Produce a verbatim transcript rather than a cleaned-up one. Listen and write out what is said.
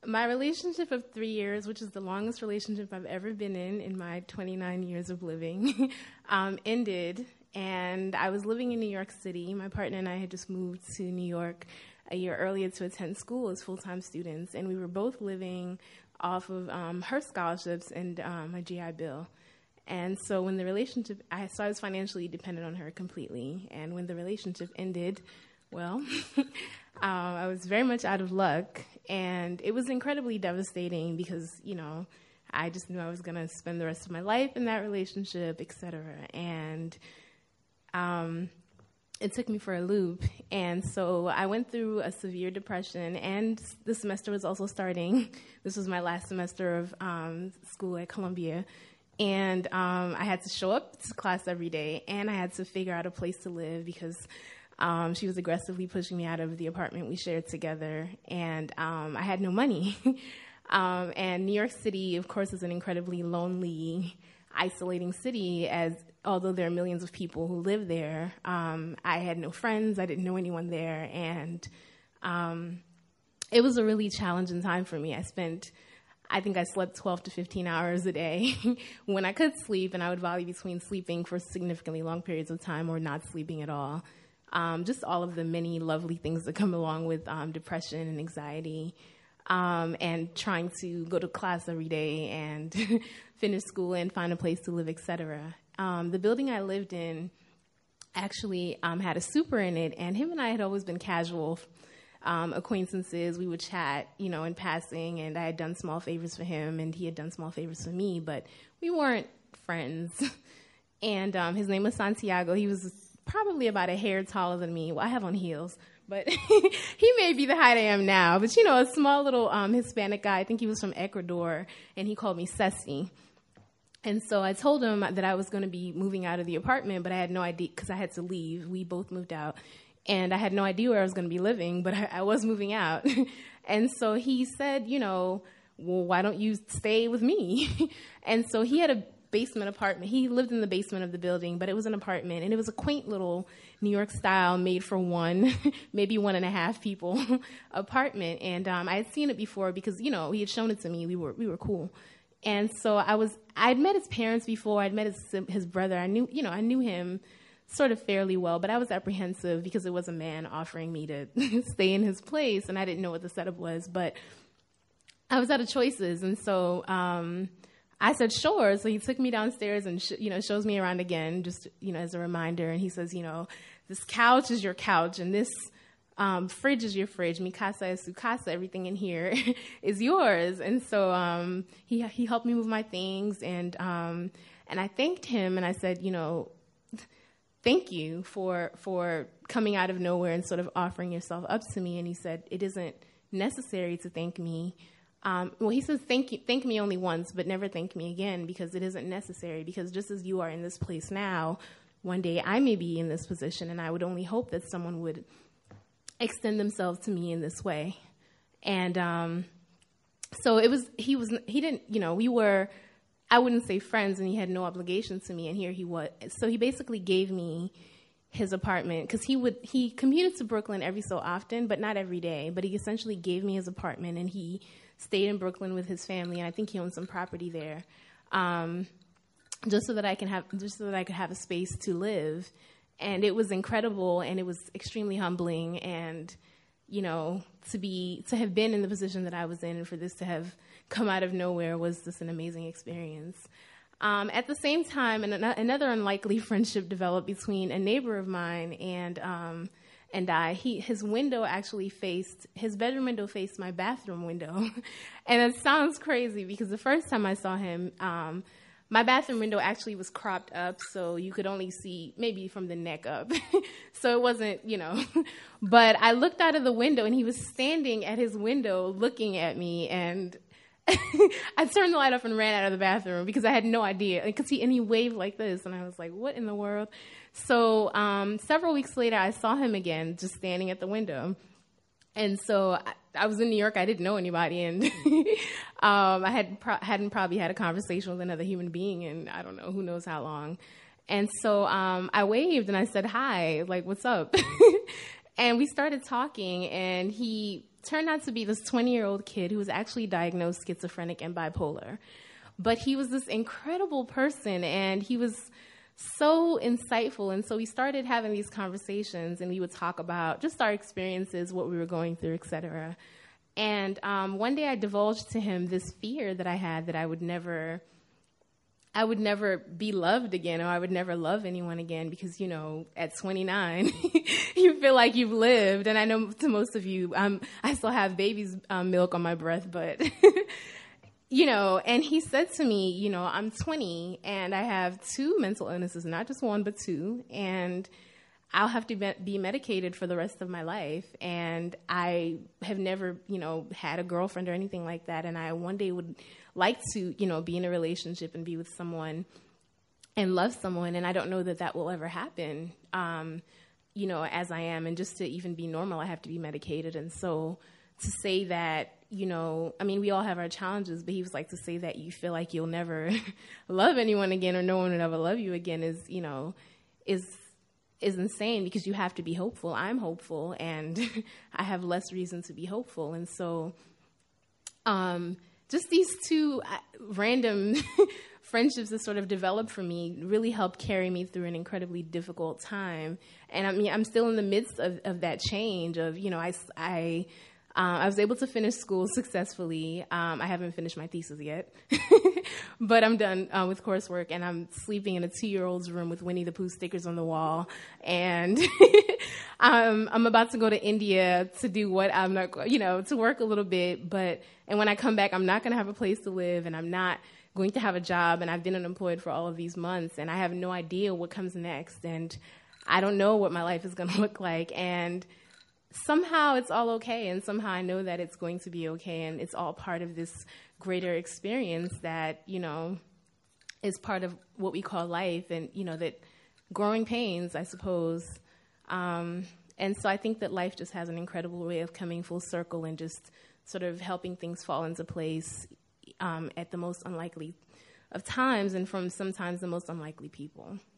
My relationship of three years, which is the longest relationship I've ever been in in my twenty-nine years of living, um, ended. And I was living in New York City. My partner and I had just moved to New York a year earlier to attend school as full-time students. And we were both living off of um, her scholarships and um, a G I Bill. And so when the relationship, I, so I was financially dependent on her completely. And when the relationship ended, well, um, I was very much out of luck. And it was incredibly devastating because, you know, I just knew I was going to spend the rest of my life in that relationship, et cetera. And um, it took me for a loop. And so I went through a severe depression, and the semester was also starting. This was my last semester of um, school at Columbia. And um, I had to show up to class every day, and I had to figure out a place to live because um, she was aggressively pushing me out of the apartment we shared together, and um, I had no money. um, and New York City, of course, is an incredibly lonely, isolating city, as although there are millions of people who live there. Um, I had no friends. I didn't know anyone there, and um, it was a really challenging time for me. I spent I think I slept twelve to fifteen hours a day when I could sleep, and I would vary between sleeping for significantly long periods of time or not sleeping at all. Um, just all of the many lovely things that come along with um, depression and anxiety, um, and trying to go to class every day and finish school and find a place to live, et cetera. Um, the building I lived in actually um, had a super in it, and him and I had always been casual Um, acquaintances. We would chat, you know, in passing, and I had done small favors for him, and he had done small favors for me, but we weren't friends. And um, his name was Santiago. He was probably about a hair taller than me. Well, I have on heels, but he may be the height I am now. But, you know, a small little um, Hispanic guy, I think he was from Ecuador, and he called me Ceci. And so I told him that I was going to be moving out of the apartment, but I had no idea because I had to leave. We both moved out. And I had no idea where I was going to be living, but I, I was moving out. And so he said, you know, well, why don't you stay with me? And so he had a basement apartment. He lived in the basement of the building, but it was an apartment. And it was a quaint little New York style, made for one, maybe one and a half people apartment. And um, I had seen it before because, you know, he had shown it to me. We were we were cool. And so I was, I'd met his parents before. I'd met his, his brother. I knew, you know, I knew him sort of fairly well, but I was apprehensive because it was a man offering me to stay in his place, and I didn't know what the setup was, but I was out of choices, and so um, I said, sure. So he took me downstairs and, sh- you know, shows me around again, just, you know, as a reminder, and he says, you know, this couch is your couch, and this um, fridge is your fridge, mi casa es su casa, everything in here is yours, and so um, he he helped me move my things, and um, and I thanked him, and I said, you know, thank you for for coming out of nowhere and sort of offering yourself up to me. And he said, it isn't necessary to thank me. Um, well, he says, thank you, thank me only once, but never thank me again, because it isn't necessary. Because just as you are in this place now, one day I may be in this position, and I would only hope that someone would extend themselves to me in this way. And um, so it was, he was, he didn't, you know, we were, I wouldn't say friends, and he had no obligation to me, and here he was. So he basically gave me his apartment, because he would he commuted to Brooklyn every so often, but not every day. But he essentially gave me his apartment, and he stayed in Brooklyn with his family, and I think he owned some property there, um, just so that I can have just so that I could have a space to live. And it was incredible, and it was extremely humbling, and you know, to be to have been in the position that I was in, and for this to have come out of nowhere was just an amazing experience. Um, at the same time, an, another unlikely friendship developed between a neighbor of mine and um, and I. He, his window actually faced, his bedroom window faced my bathroom window. And it sounds crazy because the first time I saw him, um, my bathroom window actually was cropped up, so you could only see maybe from the neck up. So it wasn't, you know. But I looked out of the window, and he was standing at his window looking at me, and I turned the light off and ran out of the bathroom because I had no idea. Because he and he waved like this, and I was like, "What in the world?" So um, several weeks later, I saw him again, just standing at the window. And so I, I was in New York. I didn't know anybody, and um, I had pro- hadn't probably had a conversation with another human being in I don't know who knows how long. And so um, I waved and I said, "Hi, like, what's up?" And we started talking, and he turned out to be this twenty-year-old kid who was actually diagnosed schizophrenic and bipolar. But he was this incredible person, and he was so insightful. And so we started having these conversations, and we would talk about just our experiences, what we were going through, et cetera. And um, one day I divulged to him this fear that I had, that I would never, I would never be loved again, or I would never love anyone again, because, you know, at twenty-nine, you feel like you've lived. And I know to most of you, um, I still have baby's um, milk on my breath, but... You know, and he said to me, you know, I'm twenty and I have two mental illnesses, not just one, but two, and I'll have to be medicated for the rest of my life. And I have never, you know, had a girlfriend or anything like that. And I one day would like to, you know, be in a relationship and be with someone and love someone. And I don't know that that will ever happen, um, you know, as I am. And just to even be normal, I have to be medicated. And so to say that, you know, I mean, we all have our challenges, but he was like, to say that you feel like you'll never love anyone again, or no one would ever love you again, is, you know, is is insane, because you have to be hopeful. I'm hopeful, and I have less reason to be hopeful. And so um, just these two random friendships that sort of developed for me really helped carry me through an incredibly difficult time. And I mean, I'm still in the midst of, of that change of, you know, I, I Um, I was able to finish school successfully. Um, I haven't finished my thesis yet, but I'm done uh, with coursework, and I'm sleeping in a two-year-old's room with Winnie the Pooh stickers on the wall. And um, I'm about to go to India to do what I'm not, you know, to work a little bit. But and when I come back, I'm not going to have a place to live, and I'm not going to have a job. And I've been unemployed for all of these months, and I have no idea what comes next, and I don't know what my life is going to look like. And somehow it's all okay, and somehow I know that it's going to be okay, and it's all part of this greater experience that, you know, is part of what we call life, and, you know, that growing pains, I suppose. Um, and so I think that life just has an incredible way of coming full circle and just sort of helping things fall into place um, at the most unlikely of times, and from sometimes the most unlikely people.